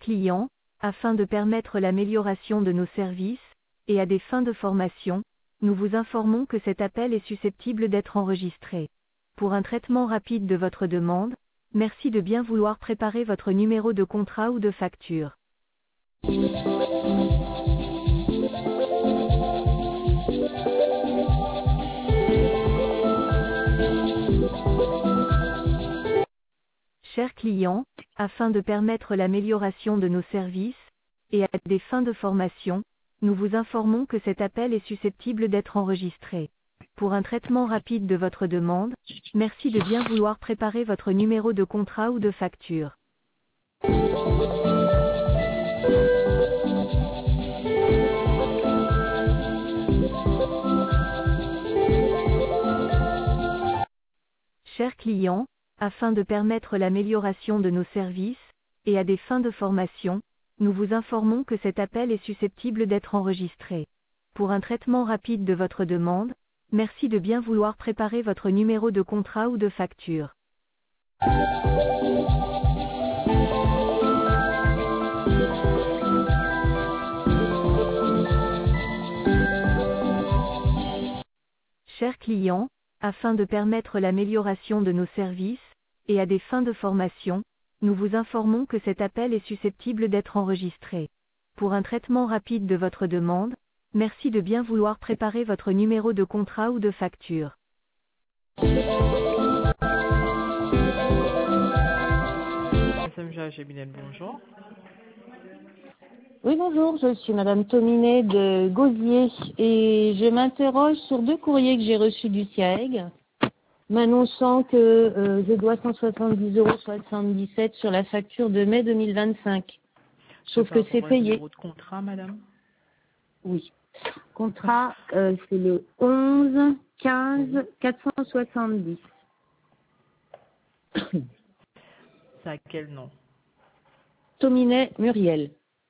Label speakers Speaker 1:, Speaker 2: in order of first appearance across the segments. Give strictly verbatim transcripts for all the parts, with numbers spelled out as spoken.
Speaker 1: clients, afin de permettre l'amélioration de nos services, et à des fins de formation, nous vous informons que cet appel est susceptible d'être enregistré. Pour un traitement rapide de votre demande, merci de bien vouloir préparer votre numéro de contrat ou de facture. Chers clients, afin de permettre l'amélioration de nos services, et à des fins de formation, nous vous informons que cet appel est susceptible d'être enregistré. Pour un traitement rapide de votre demande, merci de bien vouloir préparer votre numéro de contrat ou de facture. Chers clients, afin de permettre l'amélioration de nos services, et à des fins de formation, nous vous informons que cet appel est susceptible d'être enregistré. Pour un traitement rapide de votre demande, merci de bien vouloir préparer votre numéro de contrat ou de facture. Chers clients, afin de permettre l'amélioration de nos services, et à des fins de formation, nous vous informons que cet appel est susceptible d'être enregistré. Pour un traitement rapide de votre demande, merci de bien vouloir préparer votre numéro de contrat ou de facture.
Speaker 2: S M G Géminel, bonjour.
Speaker 3: Oui, bonjour, je suis Madame Tominet de Gauzier et je m'interroge sur deux courriers que j'ai reçus du C I A E G m'annonçant que euh, je dois cent soixante-dix euros soixante-dix-sept sur la facture de mai deux mille vingt-cinq. Sauf que c'est payé.
Speaker 2: Numéro de contrat, madame.
Speaker 3: Oui. Contrat, euh, c'est le onze quinze quatre cent soixante-dix.
Speaker 2: C'est à quel nom?
Speaker 3: Tominet Muriel.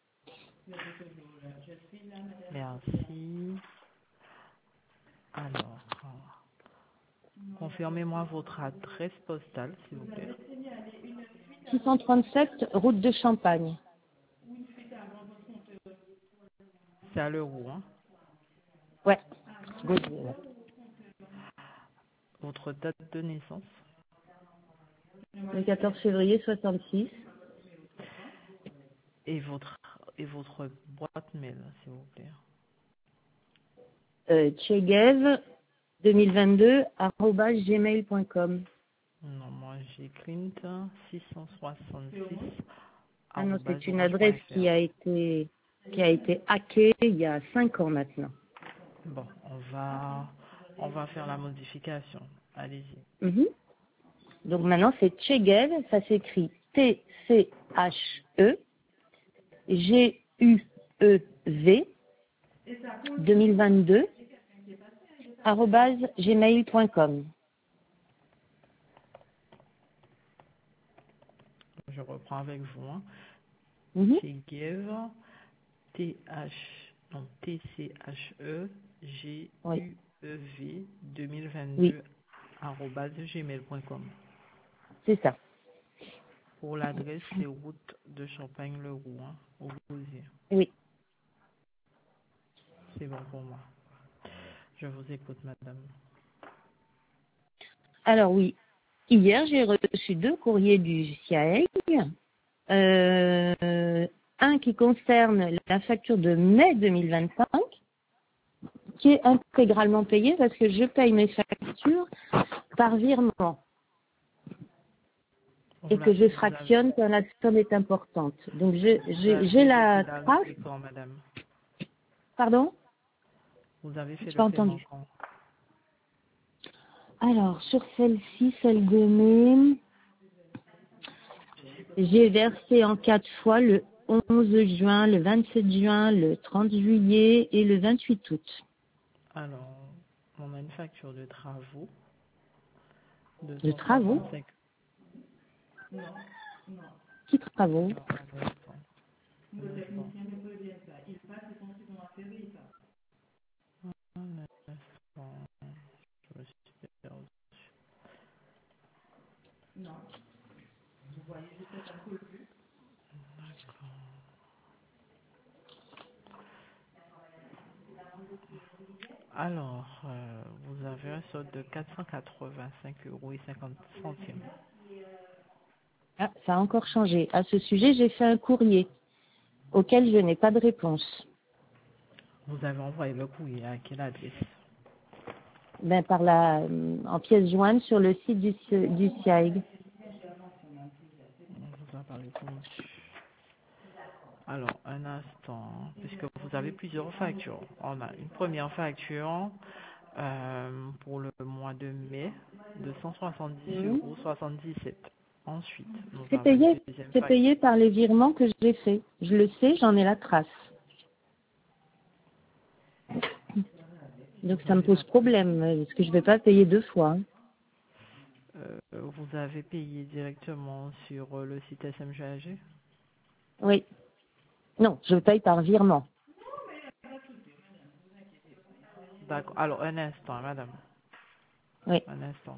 Speaker 2: Merci. Alors, confirmez-moi votre adresse postale, s'il vous plaît.
Speaker 3: six cent trente-sept, route de Champagne.
Speaker 2: C'est à l'euro, hein?
Speaker 3: Ouais. Gauzier, ouais.
Speaker 2: Votre date de naissance?
Speaker 3: Le quatorze février soixante-six.
Speaker 2: Et votre, et votre boîte mail, s'il vous plaît.
Speaker 3: Euh, Tchegev deux mille vingt-deux arobase gmail point com.
Speaker 2: Non, moi j'ai Clint six cent soixante-six.
Speaker 3: Ah non, c'est une adresse qui a été qui a été hackée il y a cinq ans maintenant.
Speaker 2: Bon, on va on va faire la modification. Allez-y.
Speaker 3: Mm-hmm. Donc maintenant c'est Tchegev, ça s'écrit T C H E G U E V deux mille vingt-deux arobase gmail point com.
Speaker 2: Je reprends avec vous. Hein.
Speaker 3: Mm-hmm.
Speaker 2: Tchegev, T H, non, T C H E G U E V deux mille vingt-deux arobase gmail point com.
Speaker 3: C'est ça.
Speaker 2: Pour l'adresse, c'est route de Champagne-le-Roux, hein, au Gauzier.
Speaker 3: Oui.
Speaker 2: C'est bon pour moi. Je vous écoute, madame.
Speaker 3: Alors oui, hier j'ai reçu deux courriers du C I A E G. Euh, un qui concerne la facture de mai deux mille vingt-cinq, qui est intégralement payée parce que je paye mes factures par virement. Et que je fractionne quand la somme est importante. Donc je, j'ai, j'ai la trace.
Speaker 2: Quand, madame?
Speaker 3: Pardon?
Speaker 2: Vous avez fait
Speaker 3: je
Speaker 2: le
Speaker 3: pas
Speaker 2: paiement
Speaker 3: entendu.
Speaker 2: quand?
Speaker 3: Alors, sur celle-ci, celle de mai, j'ai versé en quatre fois le onze juin, le vingt-sept juin, le trente juillet et le vingt-huit août.
Speaker 2: Alors, on a une facture de travaux. De,
Speaker 3: de travaux
Speaker 2: Non, non.
Speaker 3: Qui travaux?
Speaker 2: Le technicien ne peut bien ça. Il passe et ensuite on a fait ça. Je me suis perdu. Non. Vous voyez, je fais un peu plus. D'accord. Alors, euh, vous avez un solde de quatre cent quatre-vingt-cinq euros et cinquante centimes.
Speaker 3: Ah, ça a encore changé. À ce sujet, j'ai fait un courrier auquel je n'ai pas de réponse.
Speaker 2: Vous avez envoyé le courrier à quelle adresse?
Speaker 3: Ben, par la, en pièce jointe sur le site du, du S I A E G.
Speaker 2: On vous a pas répondu. Alors, un instant, puisque vous avez plusieurs factures. On a une première facture euh, pour le mois de mai de cent soixante-dix
Speaker 3: Mmh.
Speaker 2: euros soixante-dix-sept. Ensuite, nous
Speaker 3: C'est
Speaker 2: avons une
Speaker 3: payé,
Speaker 2: deuxième
Speaker 3: c'est
Speaker 2: facture.
Speaker 3: payé par les virements que j'ai faits. Je le sais, j'en ai la trace. Donc ça me pose problème, parce que je ne vais pas payer deux fois. Hein.
Speaker 2: Euh, vous avez payé directement sur euh, le site S M G A G?
Speaker 3: Oui. Non, je paye par virement.
Speaker 2: D'accord. Alors, un instant, madame.
Speaker 3: Oui.
Speaker 2: Un instant.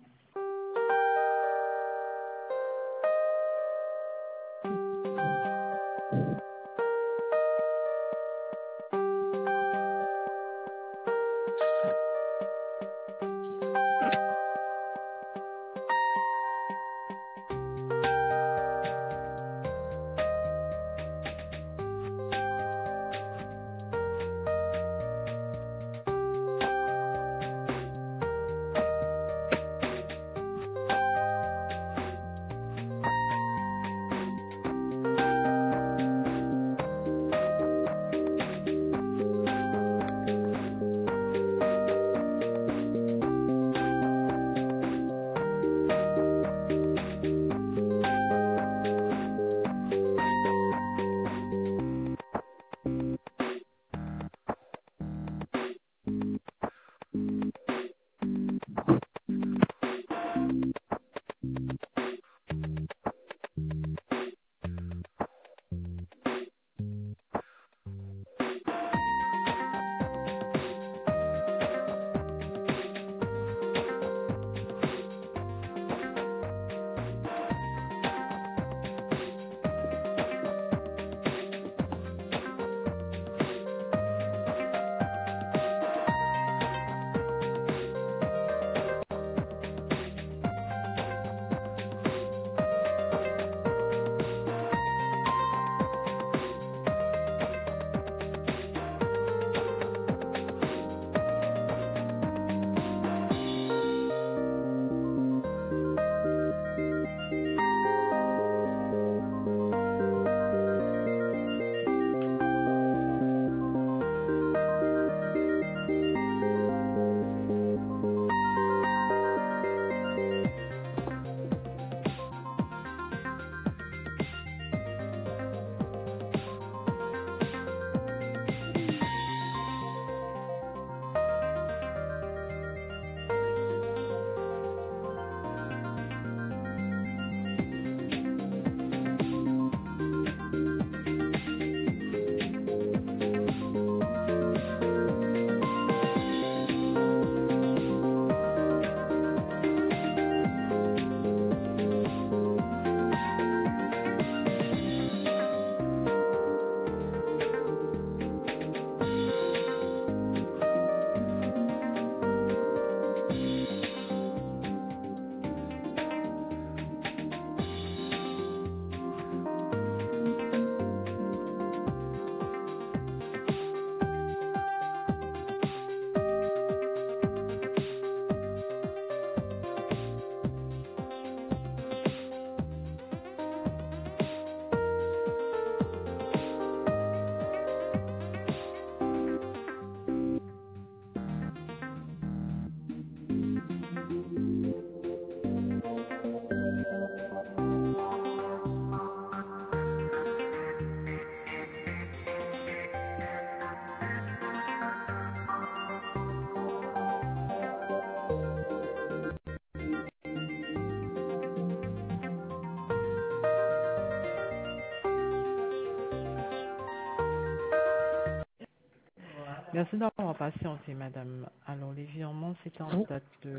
Speaker 2: Merci d'avoir patienté, madame. Alors, les virements, c'était en
Speaker 3: Oui.
Speaker 2: date de...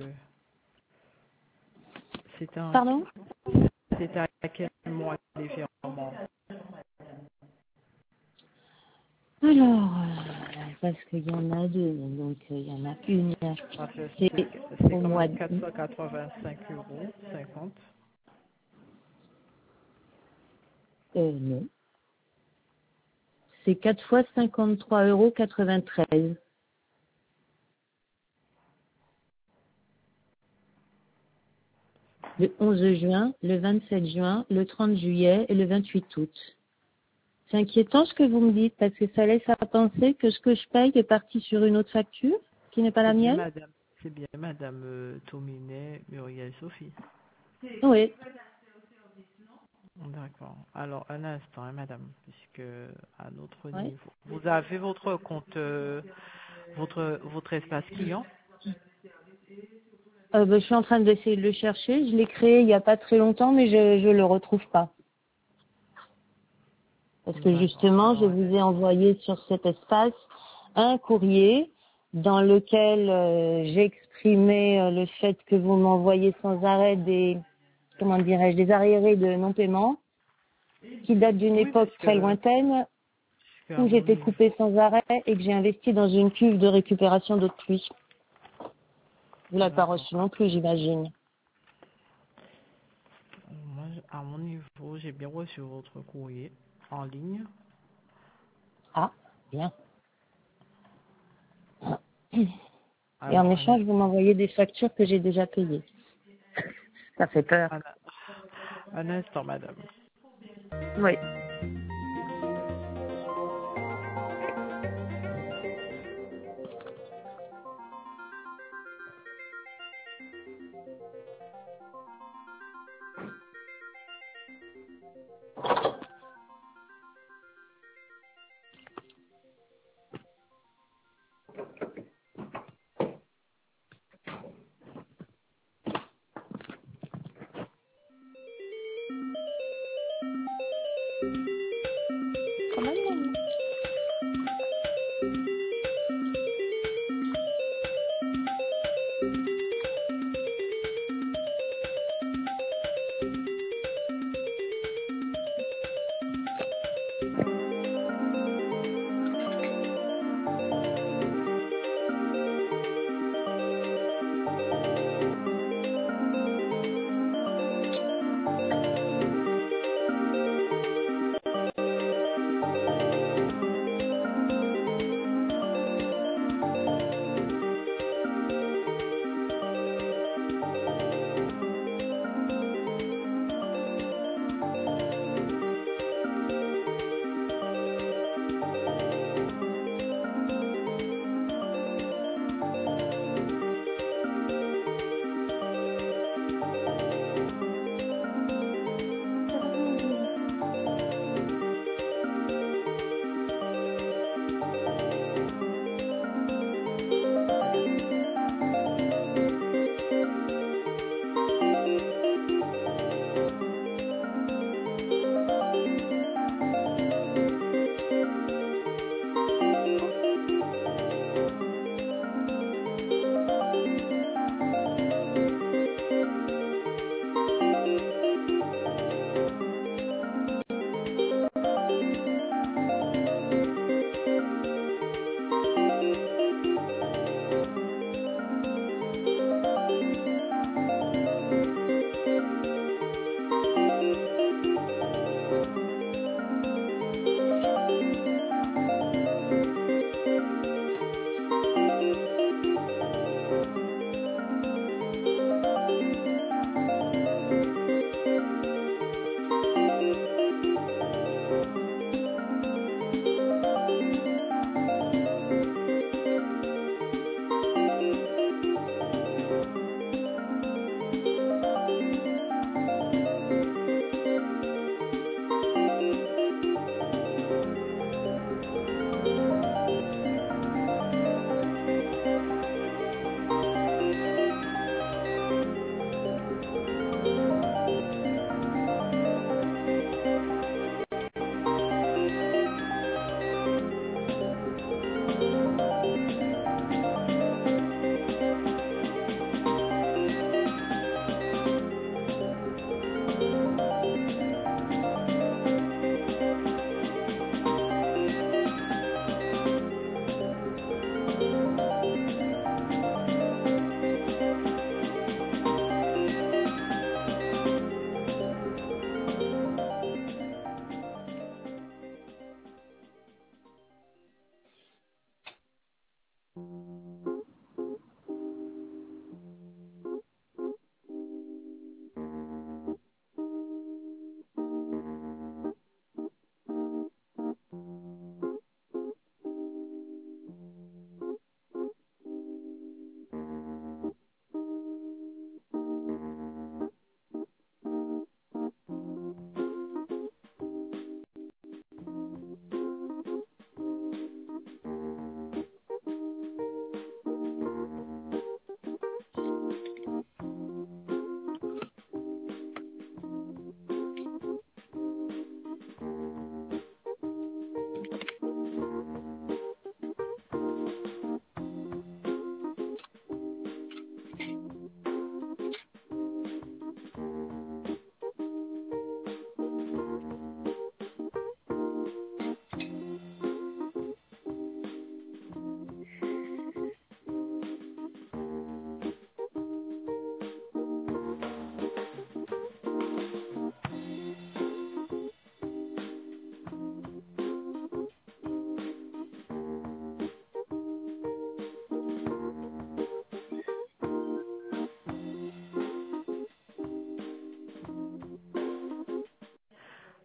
Speaker 2: C'était en...
Speaker 3: Pardon?
Speaker 2: C'était à quel mois les virements?
Speaker 3: Alors, euh, parce qu'il y en a deux, donc euh, il y en a une.
Speaker 2: Ça fait-
Speaker 3: C'est
Speaker 2: C'est c'est
Speaker 3: au
Speaker 2: quand
Speaker 3: mois
Speaker 2: même
Speaker 3: de...
Speaker 2: quatre cent quatre-vingt-cinq euros cinquante.
Speaker 3: Euh, non. C'est quatre fois cinquante-trois euros quatre-vingt-treize. Le onze juin, le vingt-sept juin, le trente juillet et le vingt-huit août. C'est inquiétant ce que vous me dites parce que ça laisse à penser que ce que je paye est parti sur une autre facture qui n'est pas la
Speaker 2: C'est bien
Speaker 3: mienne.
Speaker 2: madame, c'est bien madame euh, Tominet, Muriel Sophie.
Speaker 3: Oui.
Speaker 2: D'accord. Alors, un instant, hein, madame, puisque à notre
Speaker 3: Ouais.
Speaker 2: niveau. Vous avez votre compte, euh, votre, votre espace client?
Speaker 3: Euh, ben, je suis en train d'essayer de le chercher. Je l'ai créé il n'y a pas très longtemps, mais je ne le retrouve pas. Parce que
Speaker 2: D'accord.
Speaker 3: justement, je
Speaker 2: Alors,
Speaker 3: vous ai envoyé sur cet espace un courrier dans lequel euh, j'ai exprimé euh, le fait que vous m'envoyez sans arrêt des, comment dirais-je, des arriérés de non-paiement qui datent d'une
Speaker 2: oui,
Speaker 3: époque très
Speaker 2: puisque,
Speaker 3: lointaine
Speaker 2: puisque à
Speaker 3: où
Speaker 2: mon
Speaker 3: j'étais
Speaker 2: niveau,
Speaker 3: coupée sans arrêt et que j'ai investi dans une cuve de récupération d'eau de pluie. Vous l'avez pas
Speaker 2: d'accord.
Speaker 3: reçu non plus, j'imagine.
Speaker 2: Moi, à mon niveau, j'ai bien reçu votre courrier en ligne.
Speaker 3: Ah, bien. Et en
Speaker 2: Alors, un,
Speaker 3: échange, vous m'envoyez des factures que j'ai déjà payées. Ça fait peur.
Speaker 2: un, un instant, madame.
Speaker 3: Oui.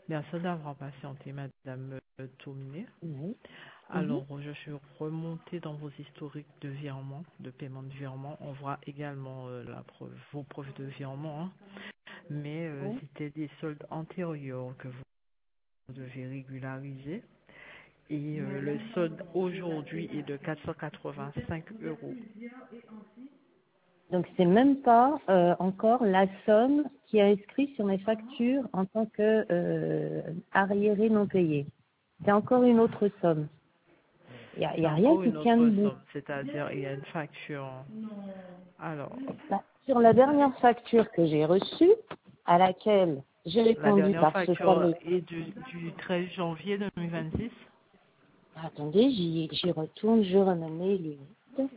Speaker 2: Merci d'avoir patienté, Madame euh, Tominé.
Speaker 3: Oui.
Speaker 2: Alors, je suis remontée dans vos historiques de virement, de paiement de virement. On voit également euh, la preuve, vos preuves de virement, hein. Mais euh,
Speaker 3: Mhm.
Speaker 2: c'était des soldes antérieurs que vous devez régulariser. Et euh, le solde aujourd'hui est de quatre cent quatre-vingt-cinq euros.
Speaker 3: Donc, c'est même pas euh, encore la somme qui est inscrite sur mes factures en tant que euh, arriéré non payé. C'est encore une autre somme. Il n'y a, il y
Speaker 2: C'est
Speaker 3: a rien
Speaker 2: encore
Speaker 3: qui
Speaker 2: une
Speaker 3: tient
Speaker 2: autre
Speaker 3: debout.
Speaker 2: somme, c'est-à-dire il y a une facture. Alors,
Speaker 3: Bah, sur la dernière facture que j'ai reçue, à laquelle j'ai
Speaker 2: la
Speaker 3: répondu
Speaker 2: dernière
Speaker 3: par ce
Speaker 2: facture
Speaker 3: fameux...
Speaker 2: est du, du treize janvier deux mille vingt-six.
Speaker 3: Attendez, j'y j'y retourne, je remets mes limites.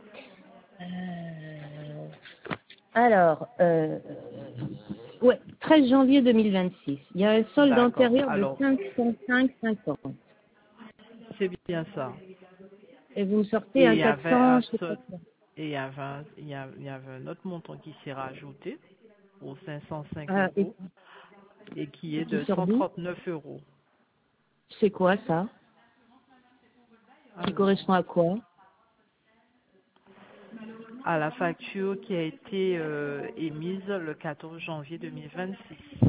Speaker 3: Euh, alors, euh, ouais, treize janvier deux mille vingt-six. Il y a un solde
Speaker 2: D'accord.
Speaker 3: antérieur de
Speaker 2: Alors,
Speaker 3: cinq cent cinq virgule cinquante.
Speaker 2: c'est bien ça.
Speaker 3: Et vous me sortez
Speaker 2: Et
Speaker 3: un
Speaker 2: il y
Speaker 3: quatre
Speaker 2: avait
Speaker 3: cents,
Speaker 2: un
Speaker 3: je sais pas
Speaker 2: solde,
Speaker 3: quoi.
Speaker 2: et il y avait un, il y a- il y avait un autre montant qui s'est rajouté pour cinq cent cinq
Speaker 3: Ah, et
Speaker 2: euros et qui est
Speaker 3: qui
Speaker 2: de
Speaker 3: sort
Speaker 2: cent
Speaker 3: d'où?
Speaker 2: trente-neuf euros.
Speaker 3: C'est quoi ça? Qui
Speaker 2: Alors,
Speaker 3: correspond à quoi?
Speaker 2: à la facture qui a été euh, émise le quatorze janvier deux mille vingt-six.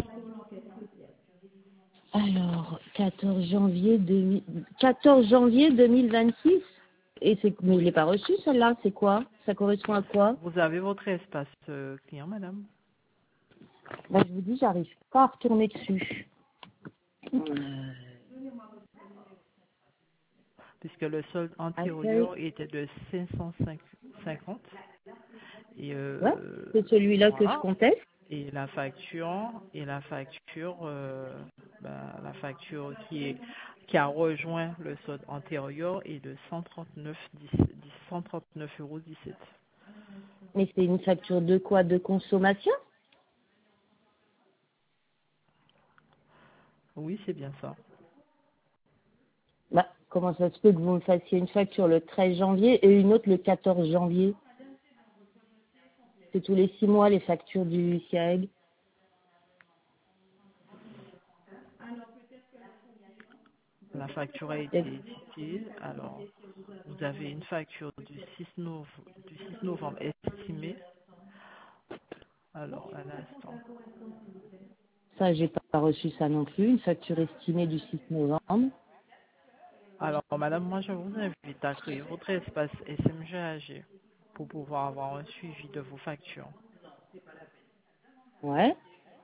Speaker 3: Alors, quatorze janvier, deux mille quatorze janvier deux mille vingt-six. Et c'est, mais je
Speaker 2: Oui.
Speaker 3: l'ai pas reçu celle-là, c'est quoi? Ça correspond à quoi?
Speaker 2: Vous avez votre espace euh, client, madame,
Speaker 3: Bah, je vous dis, j'arrive pas à retourner dessus. Euh,
Speaker 2: puisque le solde
Speaker 3: accueil.
Speaker 2: antérieur était de cinq cent cinquante. Et
Speaker 3: Ouais,
Speaker 2: euh,
Speaker 3: c'est celui-là que je
Speaker 2: voilà.
Speaker 3: conteste.
Speaker 2: Et la facture, et la facture, euh, bah, la facture qui est qui a rejoint le solde antérieur est de cent trente-neuf euros dix-sept.
Speaker 3: Mais c'est une facture de quoi? De consommation?
Speaker 2: Oui, c'est bien ça.
Speaker 3: Bah, comment ça se peut que vous me fassiez une facture le treize janvier et une autre le quatorze janvier? C'est tous les six mois les factures du C I A G.
Speaker 2: La facture a été éditée. Alors, vous avez une facture du six novembre, du six novembre estimée. Alors, un instant.
Speaker 3: Ça, j'ai pas reçu ça non plus. Une facture estimée du six novembre.
Speaker 2: Alors, madame, moi, je vous invite à créer votre espace S M G A G pour pouvoir avoir un suivi de vos factures.
Speaker 3: Ouais.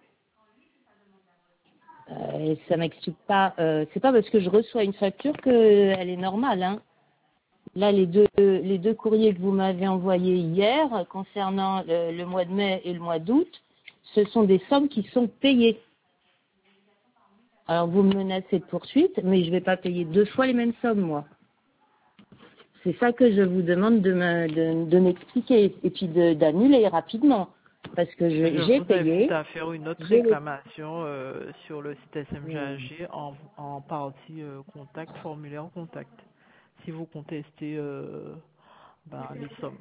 Speaker 3: Euh, et ça m'explique pas. Euh, c'est pas parce que je reçois une facture qu'elle est normale, hein. Là, les deux, les deux courriers que vous m'avez envoyés hier concernant le, le mois de mai et le mois d'août, ce sont des sommes qui sont payées. Alors, vous me menacez de poursuite, mais je ne vais pas payer deux fois les mêmes sommes, moi. C'est ça que je vous demande de me, de, de m'expliquer et puis de- d'annuler rapidement. Parce que je-
Speaker 2: Je
Speaker 3: j'ai
Speaker 2: vous invite
Speaker 3: payé,
Speaker 2: à faire une autre
Speaker 3: j'ai les...
Speaker 2: réclamation euh, sur le site S M G A G en, en partie euh, contact, formulaire contact, si vous contestez euh, ben, les sommes.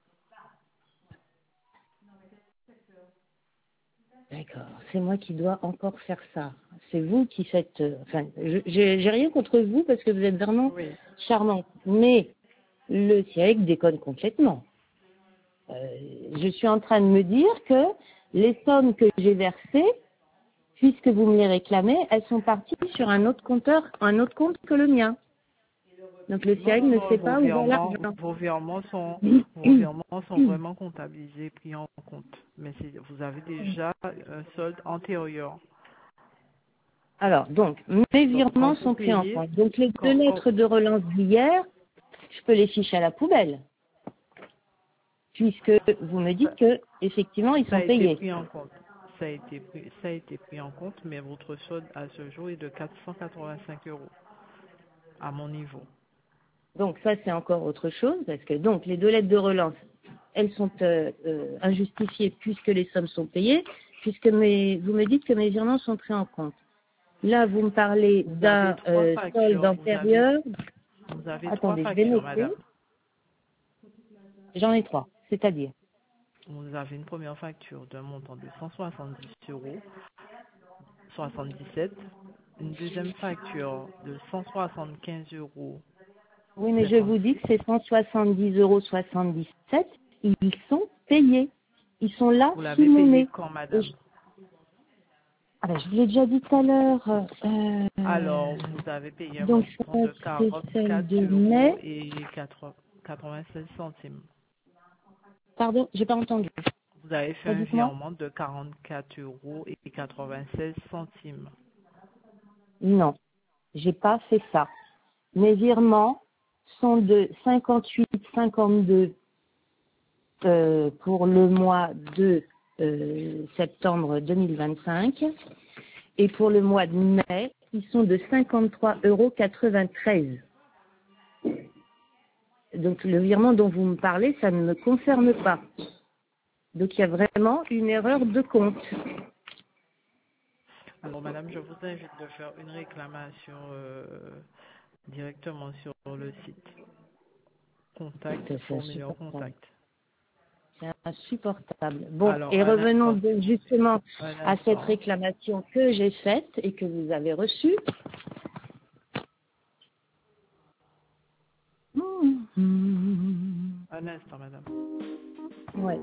Speaker 3: D'accord, c'est moi qui dois encore faire ça. C'est vous qui faites... euh, enfin, je- j'ai j'ai rien contre vous parce que vous êtes vraiment
Speaker 2: Oui.
Speaker 3: charmante. Mais le C I A G déconne complètement. Euh, je suis en train de me dire que les sommes que j'ai versées, puisque vous me les réclamez, elles sont parties sur un autre compteur, un autre compte que le mien. Donc le
Speaker 2: Non,
Speaker 3: C I A G
Speaker 2: non,
Speaker 3: ne
Speaker 2: non,
Speaker 3: sait
Speaker 2: vos
Speaker 3: pas où va
Speaker 2: virements,
Speaker 3: l'argent.
Speaker 2: vos virements sont, vos virements sont vraiment comptabilisés, pris en compte. Mais c'est- vous avez déjà un solde antérieur.
Speaker 3: Alors, donc, mes
Speaker 2: Donc, quand
Speaker 3: virements
Speaker 2: vous
Speaker 3: sont pris en
Speaker 2: payez,
Speaker 3: compte. Donc, les deux
Speaker 2: quand, quand
Speaker 3: lettres de relance d'hier, je peux les ficher à la poubelle, puisque vous me dites
Speaker 2: ça,
Speaker 3: que, effectivement, ils
Speaker 2: ça a
Speaker 3: sont
Speaker 2: été
Speaker 3: payés.
Speaker 2: pris en compte, ça a été pris, ça a été pris en compte, mais votre solde à ce jour est de quatre cent quatre-vingt-cinq euros à mon niveau.
Speaker 3: Donc, ça, c'est encore autre chose, parce que, donc, les deux lettres de relance, elles sont euh, euh, injustifiées puisque les sommes sont payées, puisque mes, vous me dites que mes virements sont pris en compte. Là, vous me parlez
Speaker 2: Vous avez
Speaker 3: d'un
Speaker 2: trois
Speaker 3: euh, solde
Speaker 2: factures, vous avez,
Speaker 3: antérieur.
Speaker 2: vous avez trois
Speaker 3: Attendez, je vais
Speaker 2: factures,
Speaker 3: noter.
Speaker 2: madame.
Speaker 3: J'en ai trois, c'est-à-dire.
Speaker 2: Vous avez une première facture d'un montant de cent soixante-dix euros soixante-dix-sept. une deuxième facture de cent soixante-quinze euros.
Speaker 3: Oui, mais je
Speaker 2: cinquante.
Speaker 3: vous dis que ces cent soixante-dix euros soixante-dix-sept, ils sont payés. Ils sont là
Speaker 2: Vous
Speaker 3: sous
Speaker 2: l'avez
Speaker 3: mon
Speaker 2: payé
Speaker 3: nez.
Speaker 2: quand,
Speaker 3: Et
Speaker 2: madame?
Speaker 3: je... Ah ben, je vous l'ai déjà dit tout à l'heure. Euh,
Speaker 2: Alors, vous avez payé un
Speaker 3: Donc
Speaker 2: montant
Speaker 3: ça,
Speaker 2: de
Speaker 3: c'est celle
Speaker 2: quarante-quatre
Speaker 3: de
Speaker 2: euros
Speaker 3: mai.
Speaker 2: et quatre-vingt-seize centimes.
Speaker 3: Pardon, j'ai pas entendu.
Speaker 2: Vous avez fait un
Speaker 3: Redites-moi.
Speaker 2: virement de quarante-quatre euros et quatre-vingt-seize centimes.
Speaker 3: Non, j'ai pas fait ça. Mes virements sont de cinquante-huit cinquante-deux euh, pour le mois de euh, septembre deux mille vingt-cinq et pour le mois de mai, ils sont de cinquante-trois euros quatre-vingt-treize. Donc le virement dont vous me parlez, ça ne me concerne pas. Donc il y a vraiment une erreur de compte.
Speaker 2: Alors, madame, je vous invite de faire une réclamation euh, directement sur le site. Contact,
Speaker 3: C'est c'est
Speaker 2: formulaire
Speaker 3: insupportable.
Speaker 2: contact.
Speaker 3: C'est insupportable. Bon,
Speaker 2: Alors,
Speaker 3: et
Speaker 2: un
Speaker 3: revenons
Speaker 2: instant.
Speaker 3: donc justement
Speaker 2: Un
Speaker 3: à cette
Speaker 2: instant.
Speaker 3: réclamation que j'ai faite et que vous avez reçue. Mmh.
Speaker 2: Un instant, madame.
Speaker 3: Ouais.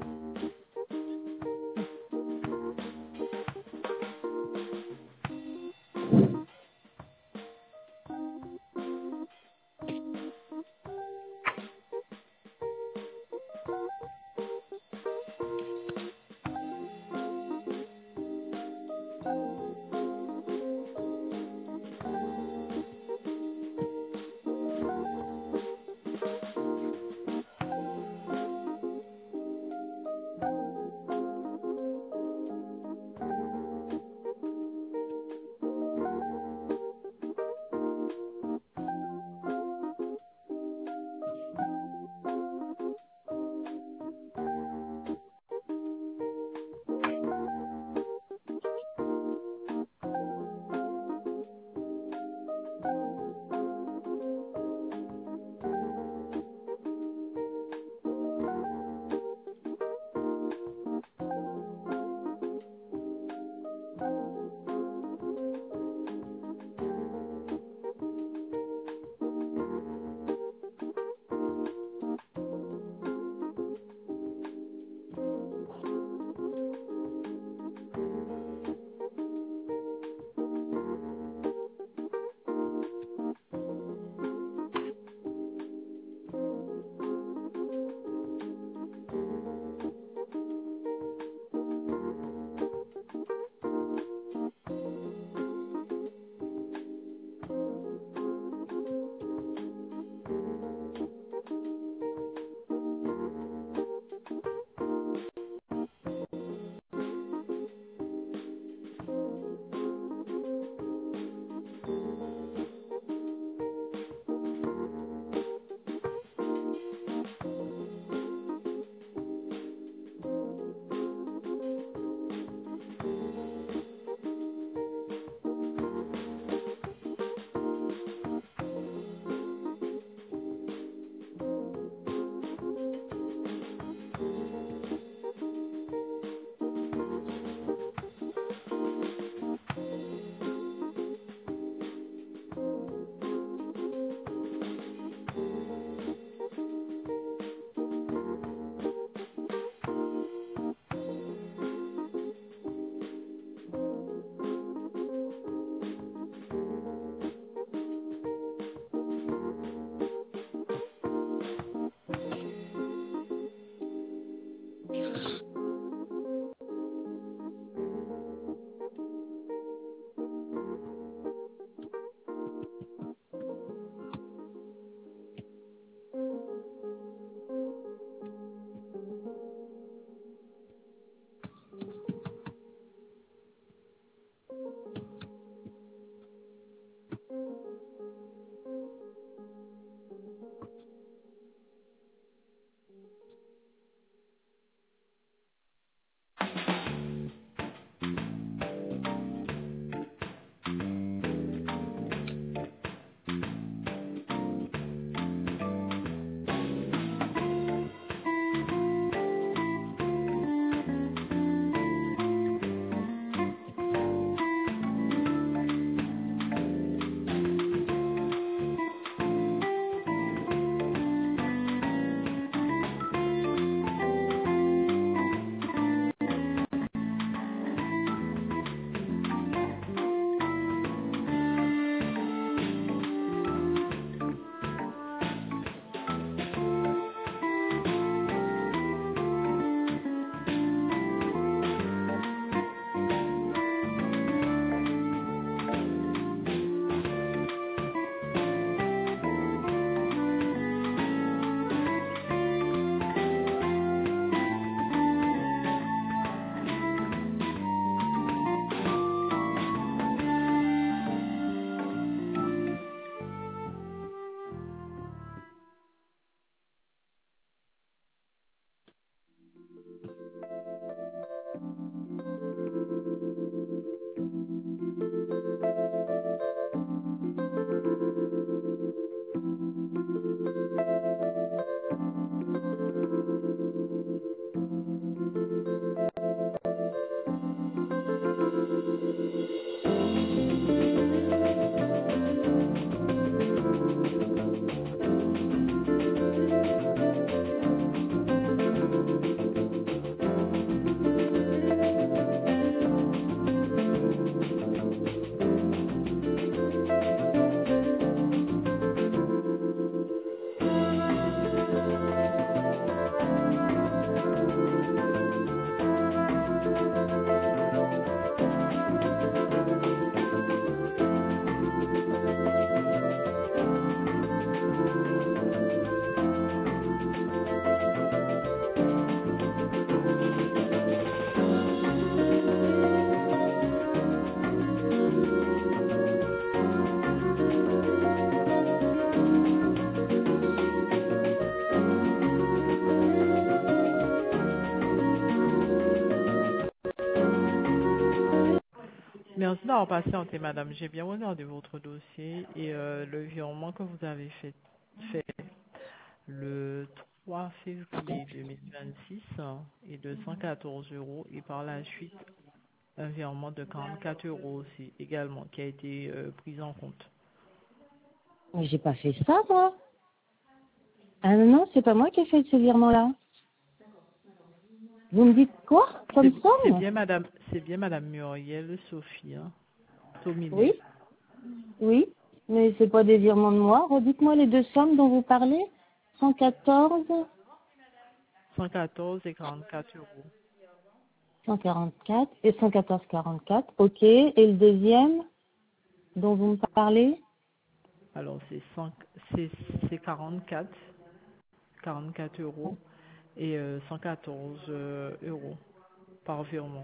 Speaker 2: Merci d'avoir patienté, madame. J'ai bien regardé votre dossier et euh, le virement que vous avez fait, fait le trois février deux mille vingt-six hein, est de cent quatorze euros et par la suite un virement de quarante-quatre euros aussi également qui a été euh, pris en compte.
Speaker 3: Mais j'ai pas fait ça, moi. Ah non, non, c'est pas moi qui ai fait ce virement-là. Vous me dites quoi
Speaker 2: C'est
Speaker 3: comme
Speaker 2: c'est
Speaker 3: somme?
Speaker 2: bien madame, c'est bien madame Muriel Sophie, hein, Tominet.
Speaker 3: Oui, oui, mais c'est pas des virements de moi. Redites-moi les deux sommes dont vous parlez. cent quatorze,
Speaker 2: cent quatorze et quarante-quatre euros.
Speaker 3: cent quarante-quatre et cent quatorze quarante-quatre. Ok. Et le deuxième dont vous me parlez?
Speaker 2: Alors c'est cinq c'est c'est quarante-quatre quarante-quatre euros et euh, cent quatorze euh, euros par virement.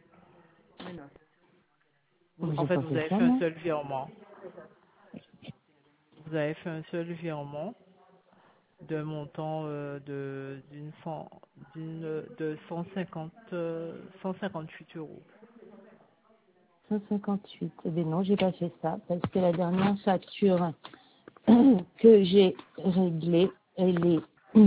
Speaker 2: Vous-
Speaker 3: Moi,
Speaker 2: En
Speaker 3: j'ai
Speaker 2: fait,
Speaker 3: pas
Speaker 2: vous
Speaker 3: fait
Speaker 2: avez
Speaker 3: ça,
Speaker 2: fait un
Speaker 3: moi.
Speaker 2: seul virement. Vous avez fait un seul virement d'un montant euh, de d'une cent d'une de cent cinquante euh, cent cinquante-huit euros.
Speaker 3: cent cinquante-huit. Eh bien non, j'ai pas fait ça parce que la dernière facture que j'ai réglée, elle est,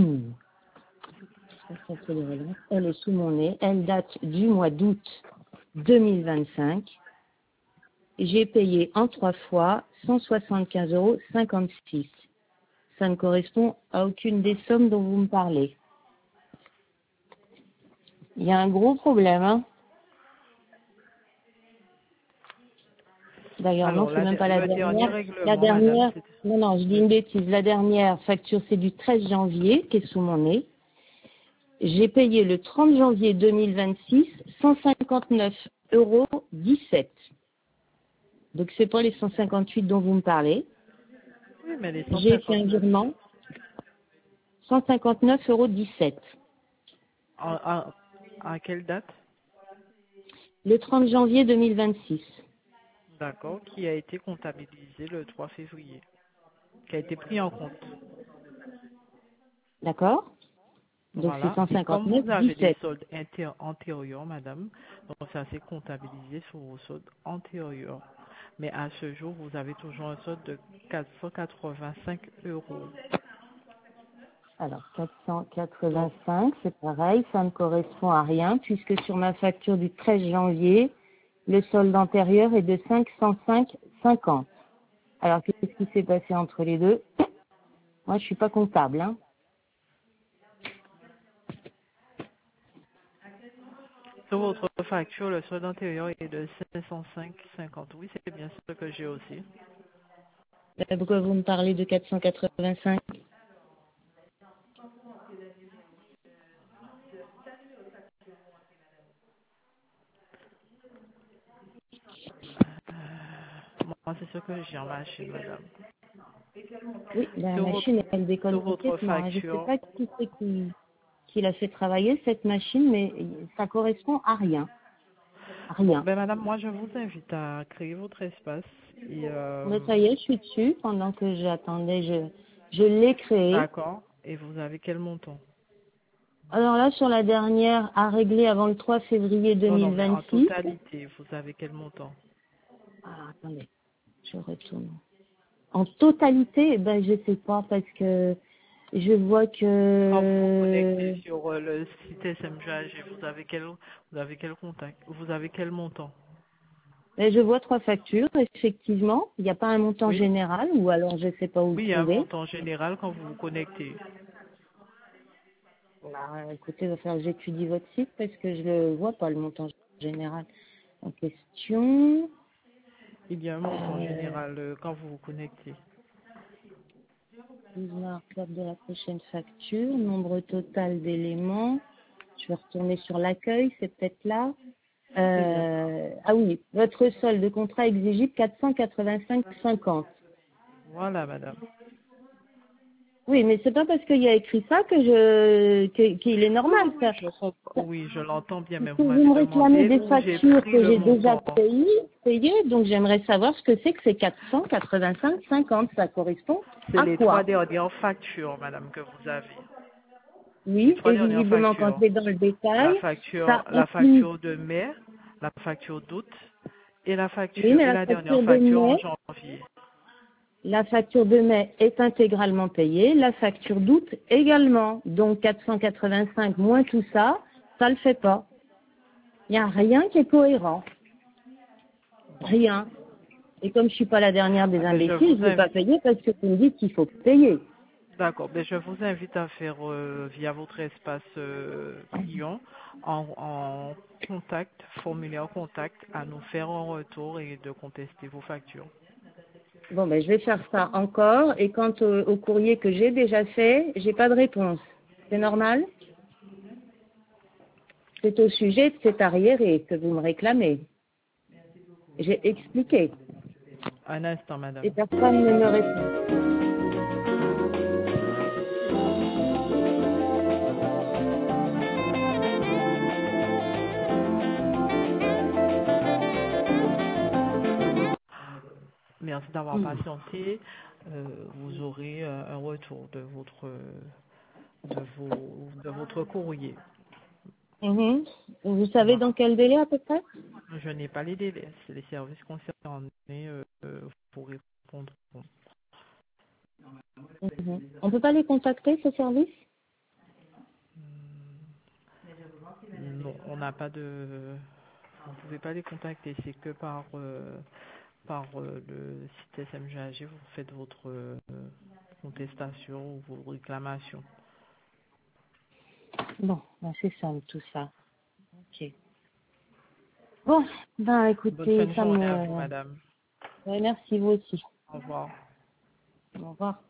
Speaker 3: ça, c'est le relance. Elle est sous mon nez. Elle date du mois d'août deux mille vingt-cinq. J'ai payé en trois fois cent soixante-quinze euros cinquante-six. Ça ne correspond à aucune des sommes dont vous me parlez. Il y a un gros problème, hein. D'ailleurs, non,
Speaker 2: Alors,
Speaker 3: c'est
Speaker 2: la,
Speaker 3: même pas la
Speaker 2: le dernier
Speaker 3: dernière. La
Speaker 2: règlement, madame,
Speaker 3: dernière,
Speaker 2: c'est
Speaker 3: non, non, je dis
Speaker 2: le,
Speaker 3: une bêtise. La dernière facture, c'est du treize janvier, qui est sous mon nez. J'ai payé le trente janvier deux mille vingt-six cent cinquante-neuf euros dix-sept. Donc, c'est pas les cent cinquante-huit dont vous me parlez.
Speaker 2: oui, mais les
Speaker 3: J'ai fait un
Speaker 2: cent cinquante-neuf,
Speaker 3: virement cent cinquante-neuf euros dix-sept.
Speaker 2: en, en- à quelle date?
Speaker 3: Le trente janvier deux mille vingt-six.
Speaker 2: D'accord, qui a été comptabilisé le trois février, qui a été pris en compte.
Speaker 3: D'accord? Donc, c'est
Speaker 2: Voilà.
Speaker 3: cent
Speaker 2: Et comme
Speaker 3: cinquante-neuf
Speaker 2: vous avez des
Speaker 3: dix-sept.
Speaker 2: soldes inter- antérieurs, madame, donc ça s'est comptabilisé sur vos soldes antérieurs. Mais à ce jour, vous avez toujours un solde de quatre cent quatre-vingt-cinq euros.
Speaker 3: Alors,
Speaker 2: Donc,
Speaker 3: quatre cent quatre-vingt-cinq, c'est pareil, ça ne correspond à rien puisque sur ma facture du treize janvier, le solde antérieur est de cinq cent cinq virgule cinquante. Alors, qu'est-ce qui s'est passé entre les deux? Moi, je suis pas comptable, hein.
Speaker 2: sur votre facture, le solde antérieur est de cinq cent cinq virgule cinquante. Oui, c'est bien ce que j'ai aussi.
Speaker 3: Euh, Pourquoi vous me parlez de quatre cent quatre-vingt-cinq?
Speaker 2: Moi, c'est ce que j'ai en machine, madame.
Speaker 3: Oui, la
Speaker 2: Sur votre,
Speaker 3: machine, elle déconne
Speaker 2: sur votre
Speaker 3: complètement, hein. Je ne sais
Speaker 2: facture,
Speaker 3: pas qui c'est qui, qui l'a fait travailler, cette machine, mais ça correspond à rien. À
Speaker 2: bon,
Speaker 3: rien.
Speaker 2: ben madame, moi je vous invite à créer votre espace et euh,
Speaker 3: Mais ça y est, je suis dessus. Pendant que j'attendais, je, je l'ai créé.
Speaker 2: d'accord. Et vous avez quel montant?
Speaker 3: Alors là, sur la dernière, à régler avant le trois février
Speaker 2: Non, non, mais en
Speaker 3: deux mille vingt-six.
Speaker 2: totalité, vous avez quel montant?
Speaker 3: Ah, attendez, je retourne. En totalité, eh ben, je sais pas parce que je vois
Speaker 2: Quand vous vous connectez
Speaker 3: que
Speaker 2: sur euh, le site S M G A G, vous avez quel vous avez quel contact? Vous avez quel montant?
Speaker 3: ben, je vois trois factures, effectivement. Il n'y a pas un montant
Speaker 2: Oui,
Speaker 3: général ou alors je sais pas où le
Speaker 2: oui, il y a un
Speaker 3: trouver.
Speaker 2: montant général quand vous vous connectez.
Speaker 3: Bah, écoutez, il va falloir que j'étudie votre site parce que je le vois pas, le montant général en question.
Speaker 2: Il y a un montant
Speaker 3: Euh,
Speaker 2: général euh, quand vous vous connectez.
Speaker 3: Voir code de la prochaine facture, nombre total d'éléments. Je vais retourner sur l'accueil, c'est peut-être là.
Speaker 2: C'est bien ça.
Speaker 3: Euh, ah oui, votre solde de contrat exigible quatre cent quatre-vingt-cinq virgule cinquante.
Speaker 2: Voilà, madame.
Speaker 3: Oui, mais c'est pas parce qu'il y a écrit ça que je que- qu'il est
Speaker 2: Oui,
Speaker 3: normal
Speaker 2: oui, oui,
Speaker 3: ça.
Speaker 2: je comprends. Oui, je l'entends bien, mais
Speaker 3: Puisque
Speaker 2: vous
Speaker 3: vous
Speaker 2: m'avez
Speaker 3: me réclamez
Speaker 2: demandé
Speaker 3: des
Speaker 2: où j'ai
Speaker 3: factures
Speaker 2: pris
Speaker 3: que
Speaker 2: le
Speaker 3: j'ai déjà
Speaker 2: montant.
Speaker 3: payées, payées, donc j'aimerais savoir ce que c'est que ces quatre cent quatre-vingt-cinq virgule cinquante. Ça correspond
Speaker 2: C'est
Speaker 3: à
Speaker 2: les trois
Speaker 3: quoi?
Speaker 2: dernières factures, madame, que vous avez. Les
Speaker 3: Oui,
Speaker 2: trois
Speaker 3: et
Speaker 2: dernières
Speaker 3: visiblement quand
Speaker 2: factures.
Speaker 3: je vais dans le
Speaker 2: La
Speaker 3: détail,
Speaker 2: facture,
Speaker 3: ça
Speaker 2: la
Speaker 3: inclut.
Speaker 2: facture de mai, la facture d'août Et la facture,
Speaker 3: Oui, mais
Speaker 2: et
Speaker 3: la
Speaker 2: la dernière
Speaker 3: facture de
Speaker 2: facture en
Speaker 3: mai,
Speaker 2: janvier.
Speaker 3: la facture de mai est intégralement payée, la facture d'août également. Donc quatre cent quatre-vingt-cinq moins tout ça, ça le fait pas. Il n'y a rien qui est cohérent. Rien. Et comme je suis pas la dernière des
Speaker 2: Ah, ben, je
Speaker 3: imbéciles,
Speaker 2: vous
Speaker 3: je ne vais pas
Speaker 2: invite,
Speaker 3: payer parce que vous me dites qu'il faut payer.
Speaker 2: d'accord, ben, je vous invite à faire euh, via votre espace euh, client en, en contact, formulaire contact, à nous faire un retour et de contester vos factures.
Speaker 3: Bon, ben, je vais faire ça encore. Et quant au, au courrier que j'ai déjà fait, j'ai pas de réponse. C'est normal? C'est au sujet de cet arriéré que vous me réclamez. J'ai expliqué.
Speaker 2: Un instant,
Speaker 3: Et
Speaker 2: madame.
Speaker 3: personne ne me répond.
Speaker 2: Merci d'avoir
Speaker 3: Hmm.
Speaker 2: patienté. Euh, vous aurez euh, un retour de votre de vos de votre courrier.
Speaker 3: Mhm. Vous savez
Speaker 2: Voilà.
Speaker 3: dans quel délai à peu près?
Speaker 2: Je n'ai pas les délais. C'est les services concernés euh, euh, pour répondre.
Speaker 3: Mhm. On peut pas les contacter, ce service?
Speaker 2: Non, on n'a pas de. Vous ne pouvez pas les contacter. C'est que par euh, par euh, le site S M G A G, vous faites votre euh, contestation ou vos réclamations.
Speaker 3: Bon, ben, c'est simple tout ça. Ok. Bon, ben
Speaker 2: Bonne fin
Speaker 3: écoutez,
Speaker 2: de
Speaker 3: ça
Speaker 2: journée à vous,
Speaker 3: me...
Speaker 2: madame.
Speaker 3: Ouais, merci vous aussi.
Speaker 2: Au revoir.
Speaker 3: Au revoir.